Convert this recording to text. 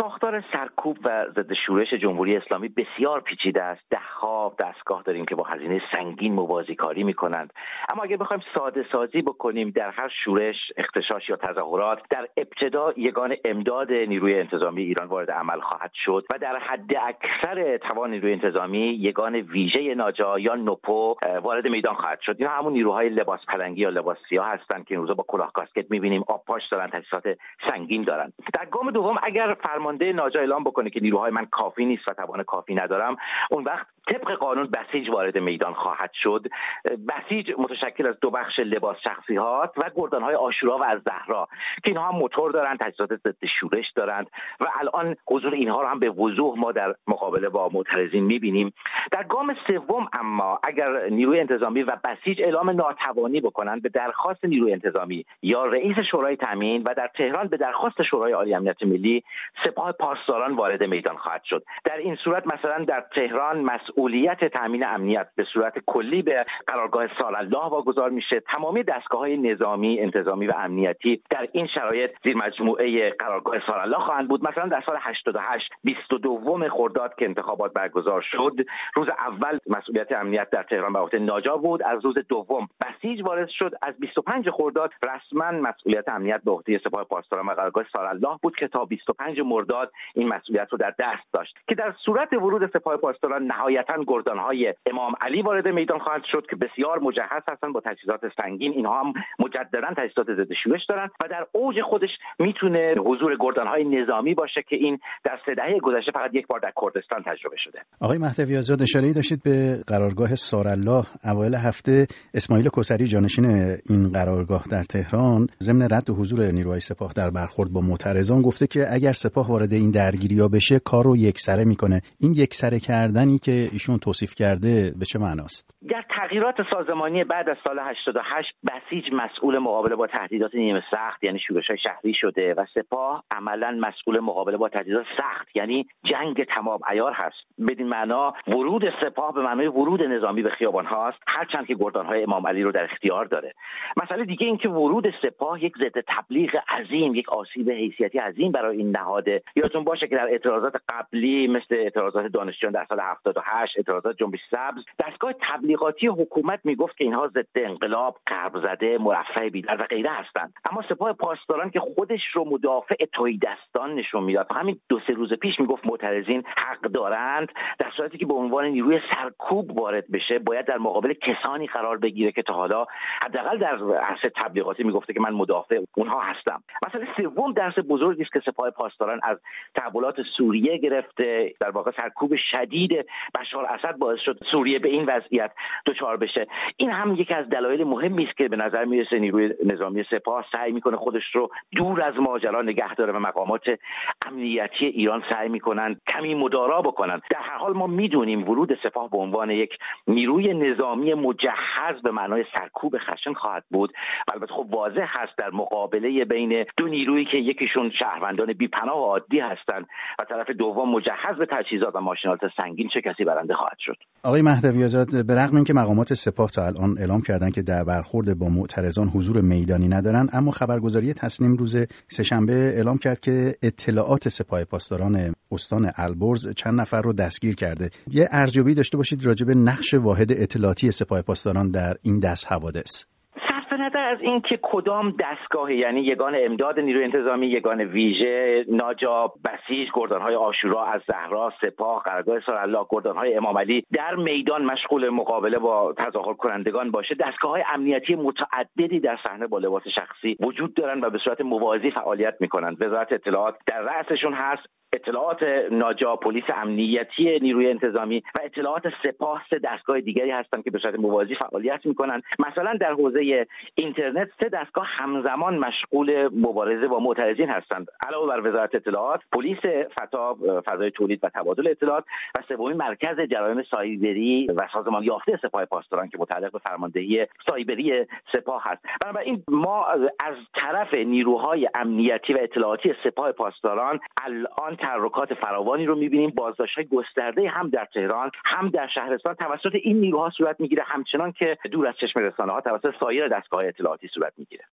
ساختار سرکوب و ضد شورش جمهوری اسلامی بسیار پیچیده است. ده‌ها دستگاه داریم که با هزینه سنگین موازی کاری می‌کنند. اما اگر بخوایم ساده سازی بکنیم، در هر شورش، اغتشاش یا تظاهرات در ابتدا یگان امداد نیروی انتظامی ایران وارد عمل خواهد شد و در حد اکثر توان نیروی انتظامی یگان ویژه ناجا یا نوپو وارد میدان خواهد شد. اینا همون نیروهای لباس پلنگی یا لباس سیاه هستند که این روزا با کلاه کاسکت می‌بینیم، آبپاش دارن، تجهیزات سنگین دارن. در گام دوم اگر فرمانده ناجا اعلام بکنه که نیروهای من کافی نیست و توان کافی ندارم، اون وقت طبق قانون بسیج وارد میدان خواهد شد. بسیج متشکل از دو بخش لباس شخصیات و گردانهای عاشورا و الزهرا که اینها هم موتور دارن، تجهیزات ضد شورش دارند و الان حضور اینها رو هم به وضوح ما در مقابله با معترضین می‌بینیم. در گام سوم اما اگر نیروی انتظامی و بسیج اعلام ناتوانی بکنند، به درخواست نیروی انتظامی یا رئیس شورای تامین و در تهران به درخواست شورای عالی امنیت ملی سپاه پاسداران وارد میدان خواهد شد. در این صورت مثلا در تهران مسئولیت تامین امنیت به صورت کلی به قرارگاه سالالله واگذار میشه. تمامی دستگاه‌های نظامی، انتظامی و امنیتی در این شرایط زیر مجموعه قرارگاه سالالله خواهند بود. مثلا در سال 88 22 خرداد که انتخابات برگزار شد، روز اول مسئولیت امنیت در تهران به عهده ناجا بود، از روز دوم بسیج وارد شد، از 25 خرداد رسما مسئولیت امنیت به عهده سپاه پاسداران و قرارگاه سالالله بود که تا 25 مرداد این مسئولیت رو در دست داشت که در صورت ورود سپاه پاسداران نهایتاً گردانهای امام علی وارد میدان خواهد شد که بسیار مجهز هستند با تجهیزات سنگین. اینها هم مجددا تجهیزات ضد شورش دارند و در اوج خودش میتونه حضور گردانهای نظامی باشه که این در 3 دهه گذشته فقط یک بار در کردستان تجربه شده. آقای مهدوی آزاد، اشاره‌ای داشتید به قرارگاه سارالله. اوایل هفته اسماعیل کسری، جانشین این قرارگاه در تهران، ضمن رد حضور نیروهای سپاه در برخورد با معترضان گفته که اگر سپاه وارد این درگیری‌ها بشه کار رو یکسره میکنه. این یکسره کردنی که ایشون توصیف کرده به چه معناست؟ در تغییرات سازمانی بعد از سال 88 بسیج مسئول مقابله با تهدیدات نیمه سخت یعنی شورش‌های شهری شده و سپاه عملاً مسئول مقابله با تهدیدات سخت یعنی جنگ تمام عیار هست. بدین معنا ورود سپاه به معنای ورود نظامی به خیابان هاست، هرچند که گردانهای امام علی رو در اختیار داره. مسئله دیگه این که ورود سپاه یک ضد تبلیغ عظیم، یک آسیب حیثیتی عظیم برای این نهاده. یادتون باشه که در اعتراضات قبلی مثل اعتراضات دانشجویان در سال 78، اعتراضات جنبش سبز، دستگاه تبلیغاتی حکومت میگفت که اینها ضد انقلاب، غرب زده، مرفه بیدار و غیره هستند. اما سپاه پاسداران که خودش رو مدافع تهیدستان نشون میداد، همین 2-3 روز پیش میگفت معترضین حق دارند، در صورتی که به عنوان نیروی سرکوب وارد بشه باید در مقابل کسانی قرار بگیره که تا حالا حداقل در عرصه تبلیغاتی میگفته که من مدافع اونها هستم. مسئله سوم درس بزرگی است که سپاه پاسداران از تحولات سوریه گرفته، در واقع سرکوب شدید بشار اسد باعث شد سوریه به این وضعیت دچار بشه. این هم یکی از دلایل مهمی است که به نظر میرسه نیروی نظامی سپاه سعی میکنه خودش رو دور از ماجرا نگه داره و مقامات امنیتی ایران سعی میکنن کمی مدارا بکنن. در هر حال ما میدونیم ورود سپاه به عنوان یک نیروی نظامی مجهز به معنای سرکوب خشن خواهد بود. البته خب واضح هست در مقابله بین دو نیرویی که یکیشون شهروندان بی‌پناه و عادی هستند و طرف دوم مجهز به تجهیزات و ماشینالات سنگین، چه کسی برنده خواهد شد. آقای مهدوی آزاد، به رغم اینکه مقامات سپاه تا الان اعلام کردن که در برخورد با معترضان حضور میدانی ندارن، اما خبرگزاری تصنیم روز سه‌شنبه اعلام کرد که اطلاعات سپاه پاسداران استان البرز چند نفر رو دستگیر کرده. یه ارزیابی داشته باشید راجع به نقش واحد اطلاعاتی سپاه پاسداران در این دست حوادث. نظر از این که کدام دستگاه، یعنی یگان امداد نیروی انتظامی، یگان ویژه، ناجا، بسیج، گردانهای عاشورا، الزهرا، سپاه، قرارگاه سارالله، گردانهای امام علی در میدان مشغول مقابله با تظاهر کنندگان باشه، دستگاه‌های امنیتی متعددی در صحنه با لباس شخصی وجود دارن و به صورت موازی فعالیت میکنند. وزارت اطلاعات در رأسشون هست، اطلاعات ناجا، پلیس امنیتی نیروی انتظامی و اطلاعات سپاه 3 دستگاه دیگری هستند که به صورت موازی فعالیت میکنند. مثلا در حوزه اینترنت 3 دستگاه همزمان مشغول مبارزه با معترضین هستند. علاوه بر وزارت اطلاعات، پلیس فضای تولید و تبادل اطلاعات و سومین مرکز جرایم سایبری و سازمان یافته سپاه پاسداران که متعلق به فرماندهی سایبری سپاه هست. بنابراین ما از طرف نیروهای امنیتی و اطلاعاتی سپاه پاسداران الان تحرکات فراوانی رو می‌بینیم. بازداشت‌های گسترده هم در تهران هم در شهرستان توسط این نیروها صورت می‌گیره، همچنان که دور از چشم رسانه‌ها توسط سایر دستگاه اطلاعاتی صورت می‌گیره.